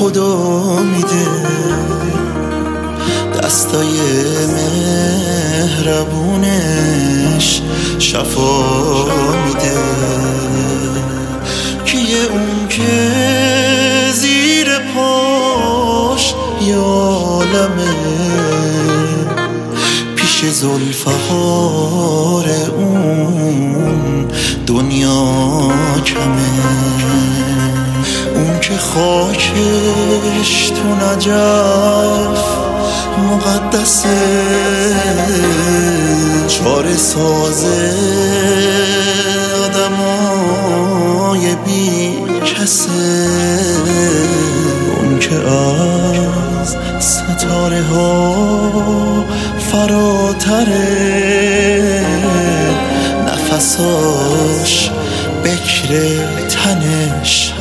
خدا میده، دستای مهربونش شفا میده. کیه اون که زیر پاش یالمه، پیش ذوالفقار اون دنیا کمه. اون که خاکش تو نجف مقدسه، چاره سازه آدمای بی کسه. اون که از ستاره ها فراتره، نفساش بکر تنش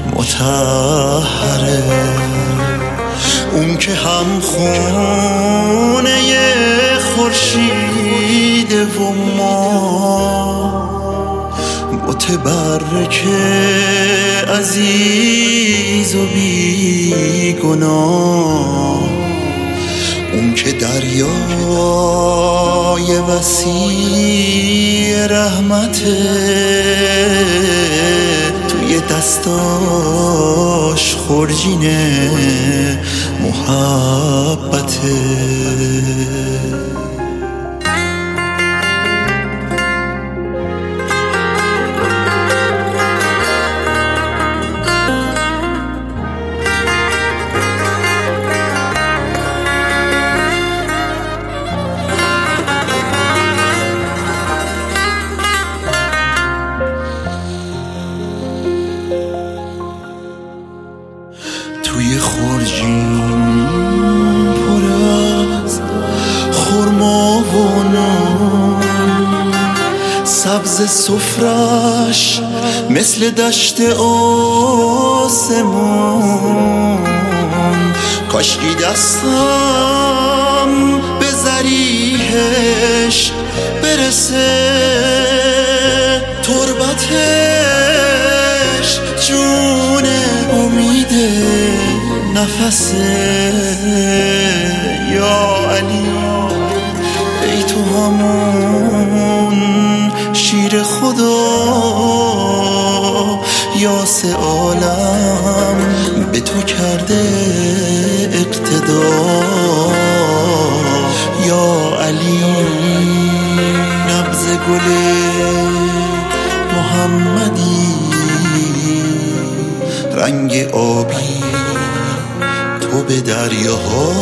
مطهره. اون که هم خونه خورشیده و ما، متبرک عزیز و بی گناه. اون که دریای وسیع رحمته، توی دستاش خورجین محبته. توی خورجین پر از خرما و نون، سبز سفرش مثل دشت آسمون. کاشکی دستم به ذریحش برسه، تربتش جون امیده نفسه. یا علی ای تو همون شیر خدا، یاس عالم به تو کرده اقتدا. یا علی نبض گل محمدی، رنگ آبی تو به دریاها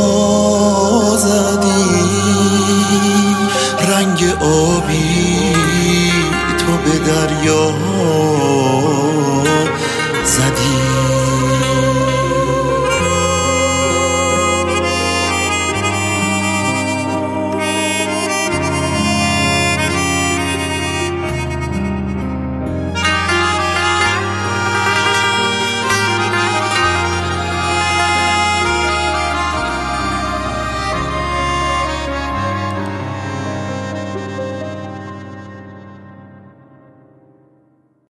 زدی. رنگ آبی تو به دریاها زدی.